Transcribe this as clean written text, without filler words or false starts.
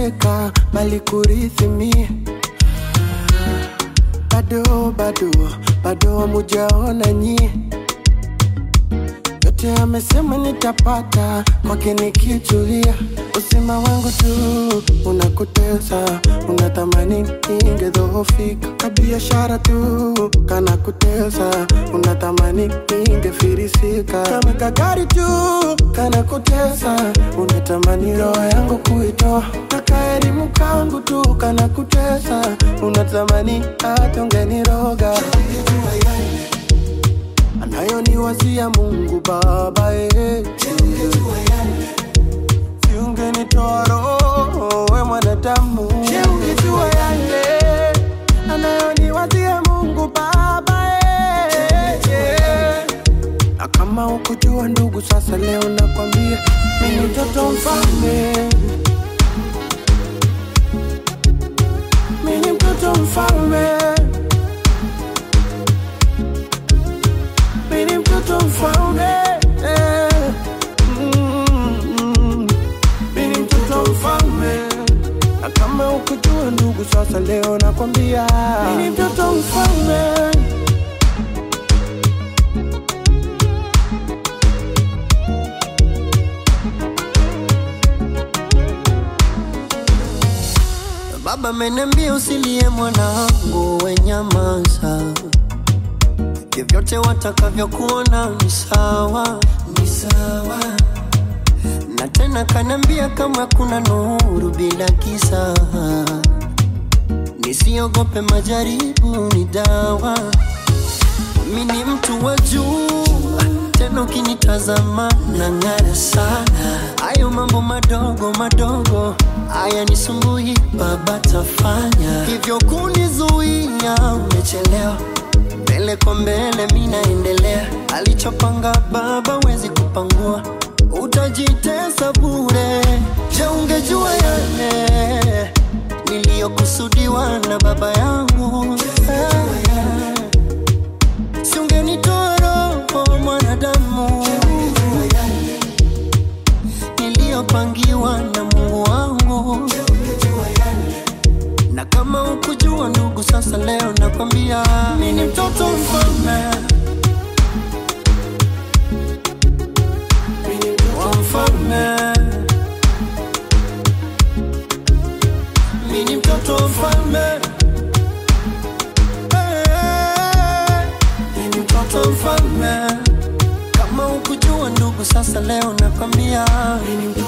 kuteseka bali kurithi mie. Bado mujaona nyie. Yote amesema nitapata kwake nikichulia. Usima wangu tu unakutesa, unatamani ningedhoofika. Kabiashara tu kana kutesa, unatamani ningefirisika. Kama kagari tu kana kutesa, unatamani roho yangu kuitoa. Kaka elimu kangu tu kana kutesa, unatamani hata ungeniroga. Anayoniwazia Mungu Baba ungenitoa roho we mwanadamu. Ungejua yale anayoniwazia Mungu Baba na kama ukujua ndugu, sasa leo nakwambia mimi mtoto mfalme. Mimi mtoto mfalme. Mimi mtoto mfalme. Mimi mtoto mfalme. Na kama ukujua ndugu, sasa leo nakwambia mimi mtoto mfalme. Baba ameniambia usilie mwanangu, we nyamaza. Vyovyote watakavyo kuona ni sawa, ni sawa. Na tena kanambia kama kuna nuru bila giza, nisiogope majaribu ni dawa. Mimi ni mtu wa juu, tena ukinitazama nang'ara sana. Hayo mambo madogo madogo haya nisumbui, Baba tafanya. Hivyo kunizuia umechelewa, mbele kwa mbele mimi naendelea. Alichopanga Baba wezi kupangua, utajitesa bure. Je, ungejua yale niliyokusudiwa na Baba yangu? Si ungenitoa roho mwanadamu niliyopangiwa na Mungu wangu. Na kama ukujua ndugu, sasa leo nakwambia mimi mtoto mfalme. Mimi mtoto mfalme. Mimi mtoto mfalme. Mimi mtoto mfalme. Kama ukujua ndugu, sasa leo nakwambia mimi